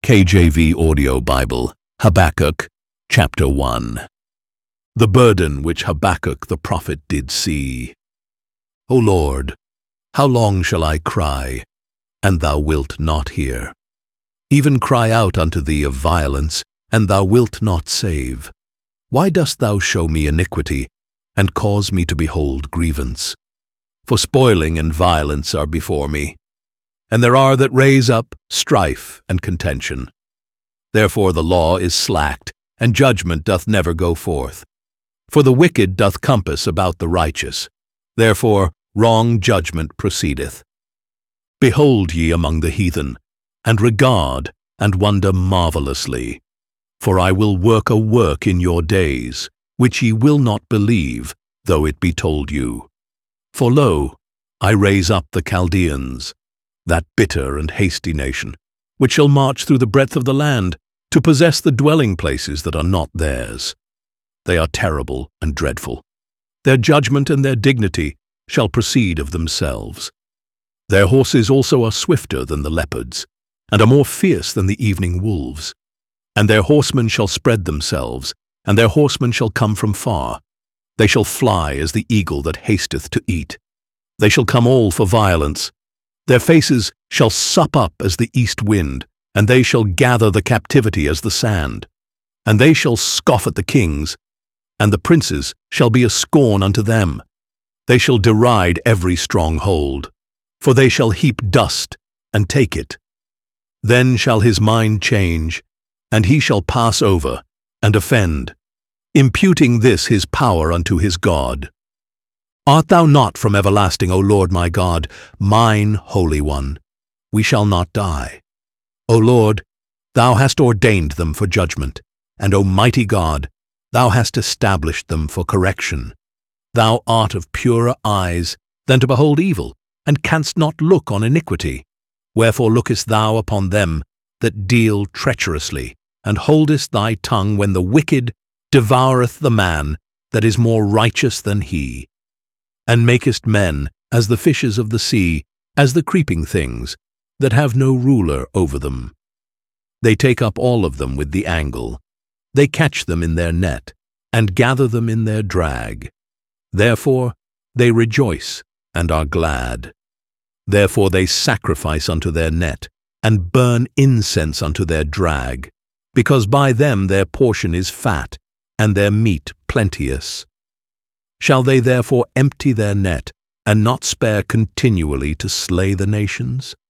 KJV Audio Bible, Habakkuk, chapter 1. The burden which Habakkuk the prophet did see. O Lord, how long shall I cry, and thou wilt not hear? Even cry out unto thee of violence, and thou wilt not save. Why dost thou show me iniquity, and cause me to behold grievance? For spoiling and violence are before me, and there are that raise up strife and contention. Therefore the law is slacked, and judgment doth never go forth. For the wicked doth compass about the righteous, therefore wrong judgment proceedeth. Behold ye among the heathen, and regard and wonder marvelously. For I will work a work in your days, which ye will not believe, though it be told you. For lo, I raise up the Chaldeans, that bitter and hasty nation, which shall march through the breadth of the land, to possess the dwelling places that are not theirs. They are terrible and dreadful. Their judgment and their dignity shall proceed of themselves. Their horses also are swifter than the leopards, and are more fierce than the evening wolves. And their horsemen shall spread themselves, and their horsemen shall come from far. They shall fly as the eagle that hasteth to eat. They shall come all for violence. Their faces shall sup up as the east wind, and they shall gather the captivity as the sand. And they shall scoff at the kings, and the princes shall be a scorn unto them. They shall deride every stronghold, for they shall heap dust and take it. Then shall his mind change, and he shall pass over and offend, imputing this his power unto his God. Art thou not from everlasting, O Lord my God, mine Holy One? We shall not die. O Lord, thou hast ordained them for judgment, and O mighty God, thou hast established them for correction. Thou art of purer eyes than to behold evil, and canst not look on iniquity. Wherefore lookest thou upon them that deal treacherously, and holdest thy tongue when the wicked devoureth the man that is more righteous than he? And makest men as the fishes of the sea, as the creeping things, that have no ruler over them. They take up all of them with the angle. They catch them in their net, and gather them in their drag. Therefore they rejoice and are glad. Therefore they sacrifice unto their net, and burn incense unto their drag, because by them their portion is fat, and their meat plenteous. Shall they therefore empty their net, and not spare continually to slay the nations?